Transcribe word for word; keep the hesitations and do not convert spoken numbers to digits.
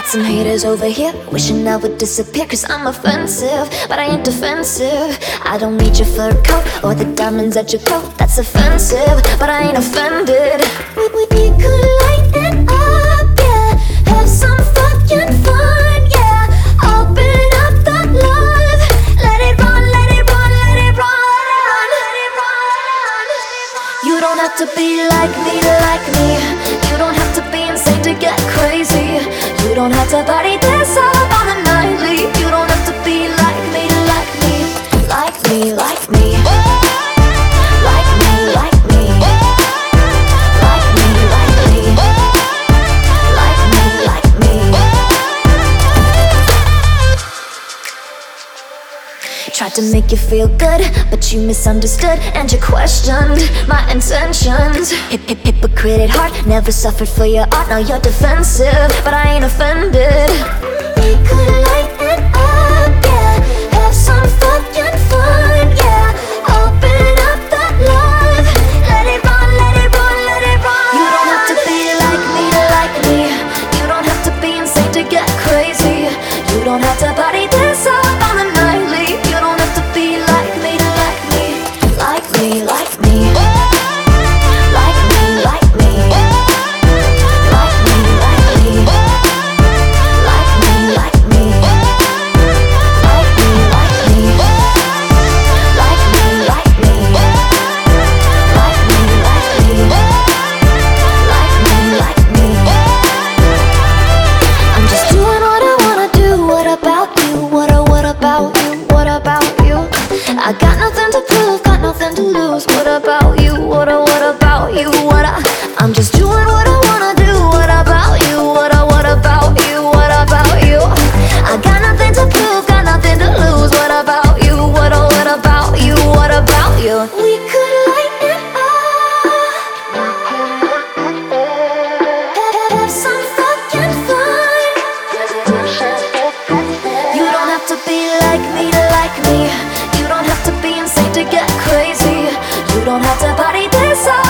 Some haters over here wishing I would disappear, cause I'm offensive, but I ain't defensive. I don't need your fur coat or the diamonds at your coat. That's offensive, but I ain't offended. We, we, we could light it up, yeah. Have some fucking fun, yeah. Open up the love. Let it run, let it run, let it run. Let it run. You don't have to be like me to like me. You don't have to be insane to get crazy. You don't have to party this up on the nightly. You don't have to be like me to like me. Like me, like me. Like me, like me. Like me, like me. Like me, like me. Tried to make you feel good, but you misunderstood and you questioned my intentions. Hip, hip, hypocrite at heart, never suffered for your art. Now you're defensive, but I ain't offended. We could light it up, yeah. Have some fucking fun, yeah. Open up the love. Let it run, let it run, let it run. You don't have to be like me to like me. You don't have to be insane to get crazy. You don't have to party this up on the nightly. You don't have to be like me to like me. Like me, like me. Like me, like me. Like me, like me. Like me, like me. Like me, like me. Like me, like me. Like me, like me. Like me, like me. I'm just doing what I wanna do. What about you? What, uh, what about you? What about you? I got nothing to prove, got nothing to lose. What about you? What, uh, what about you? What, uh, I'm just doing what I wanna do. What about you? What, uh, what about you? What about you? I got nothing to prove, got nothing to lose. What about you? What, uh, what about you? What about you? We could light it up. Have some fucking fun. You don't have to be like me to like me. You don't have to be insane to get crazy. You don't have to party this up